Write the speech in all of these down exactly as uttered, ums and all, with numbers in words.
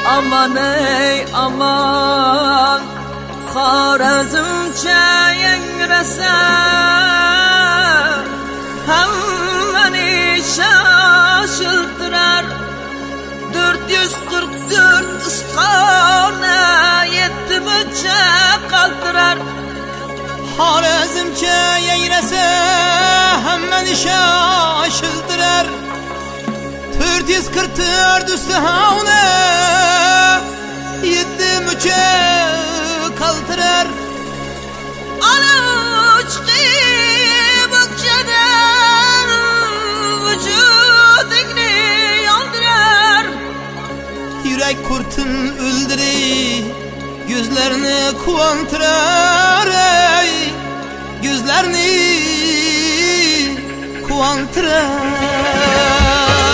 Aman ey aman, Xorazmcha yangrasa, hammani shoshiltirar. Dört yüz qirq to'rt istixona yetti buncha qaltirar. Xorazmcha yangrasa, hammani shoshiltirar. Dört yüz qirq to'rt istixona yetti buncha qaltirar. Aluch qiybuqchadan vujudingni yondirar. Yürek kurtun öldürür, gözlerini kuvantırar. Ey, gözlerini kuvantırar.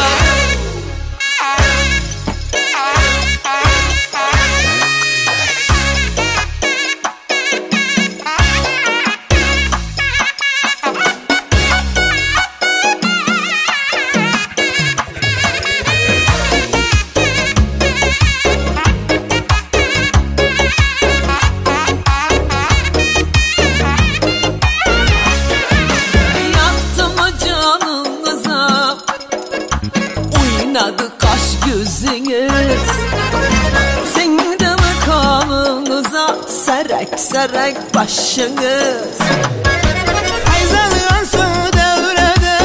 Oynadı kaş gözünüz, sindi mi kanınıza serek serek başınız. Fayzalayan son devrede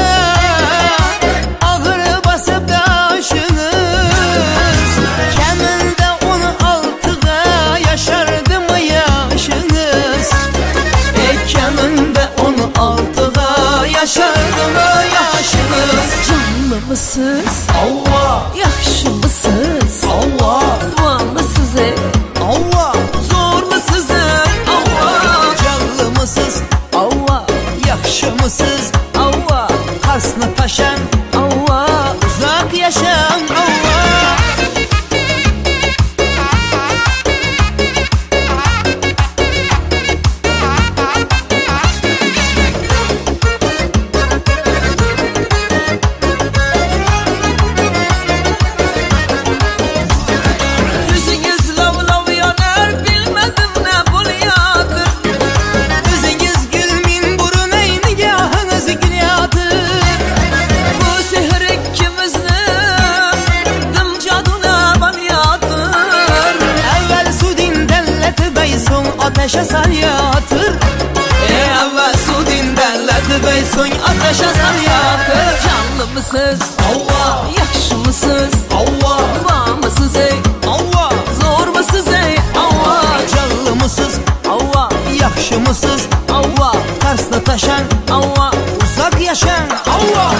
ağır basıp daşınız. Keminde on altıda yaşardı mı yaşınız? E keminde on altıda yaşardı mı yaşınız? Canlı mısınız? Allah! Yaxşı mısınız? Allah! Var mısınız ey? Allah! Zor mısınız ey? Allah! Canlı mısınız? Allah! Yaxşı mısınız? Allah! Karsını taşan Allah! uzak yaşam Allah! Ateşe sal yatır. Evvel su dinderledi bey, soň ateşe sal yatır. Canlı mısınız? Allah! Yaxşı mısınız? Allah! Var mısınız ey? Allah! Zor mısınız ey? Allah! Canlı mısınız? Allah! Yaxşı mısınız? Allah! Karsını taşan Allah! uzak yaşan Allah!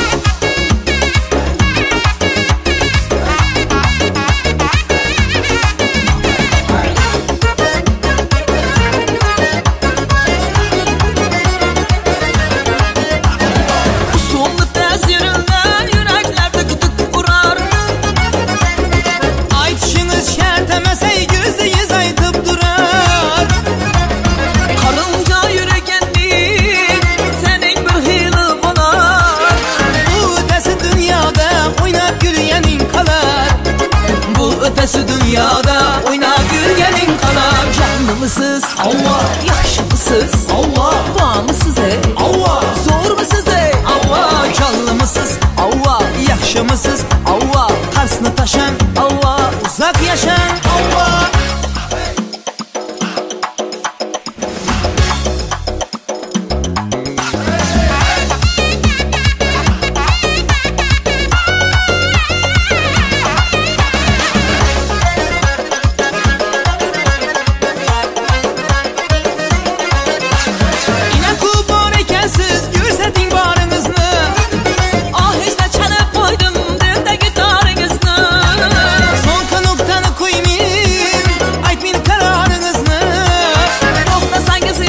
Ötesi dünyada oyna gülgenin kanar. Canlı mısınız? Allah! Yaxşı mısınız? Allah! Var mısınız ey? Allah! Zor mısınız ey? Allah! Canlı mısınız? Allah! Yaxşı mısınız? Allah! Karsını taşan Allah! uzak yaşan Allah!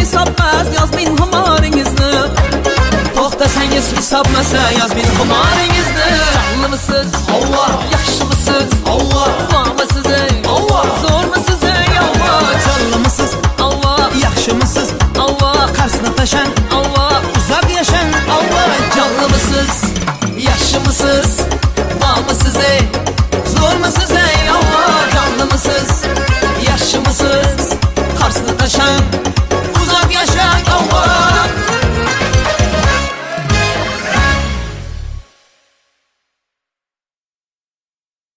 Hesapmasa yaz bin xumaring